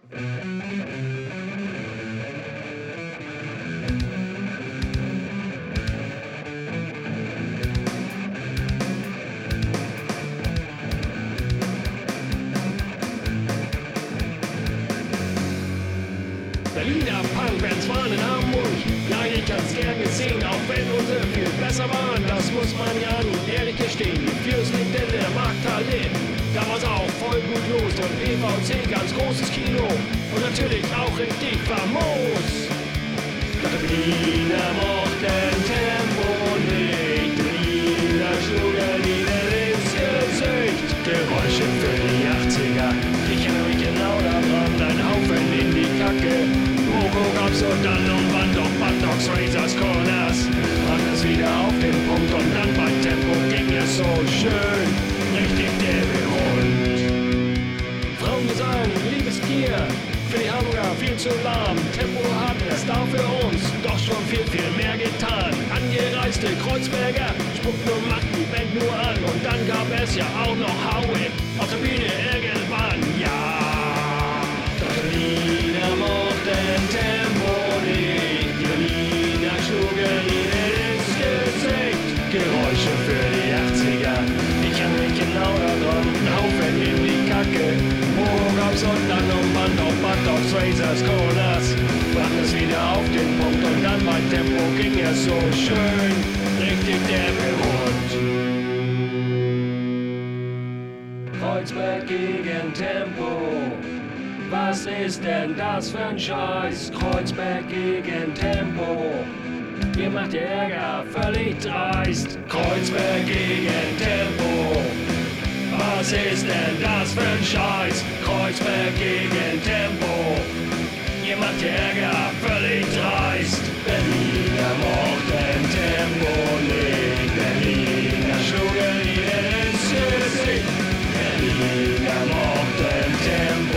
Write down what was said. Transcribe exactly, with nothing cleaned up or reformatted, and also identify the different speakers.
Speaker 1: Berliner Punkbands waren in Hamburg. Ja, ich hab's gern gesehen, auch wenn unsere viel besser waren. Das muss man ja nun ehrlich gestehen. Die Fürst liegt in der Markthalle. Da war's auch voll gut los und P V C, ganz großes Kino. Und natürlich auch richtig famos. Doch die Berliner mochten Tempo nicht. Die Berliner schlugen ihnen ins Gesicht. Geräusche für die achtziger. Ich erinnere mich genau daran, ein Haufen in die Kacke. Mogo gab's und dann und wann doch Buttocks, Razors, Corners. Brachten es wieder auf den Punkt und dann bei Tempo ging es so schön. Richtig debütant. Frauengesang, Liebesgier. Für die Hamburger viel zu lahm. Tempo hat es da für uns doch schon viel, viel mehr getan. Angereiste Kreuzberger spuckten und machten die Band nur an. Und dann gab es ja auch noch Howie auf der Bühne irgendwann. Ja, doch die Berliner mochten Tempo nicht. Die Berliner schlugen ihnen ins Gesicht. Geräusche für die achtziger. Ich erinnere mich genau daran. Ein Haufen in die Kacke. Moho gab's und dann um Band auf Buttocks, Razors, Corners. Brachten es wieder auf den Punkt und dann bei Tempo ging es so schön. Richtig debütant. Kreuzberg gegen Tempo. Was ist denn das für ein Scheiß? Kreuzberg gegen Tempo. Ihr macht ihr Ärger völlig dreist. Kreuzberg gegen Tempo. Was ist denn das für ein Scheiß? Kreuzberg gegen Tempo. Ihr macht ihr Ärger völlig dreist. Berliner mochten Tempo nicht. Berliner schlugen ihnen ins Gesicht. Berliner mochten Tempo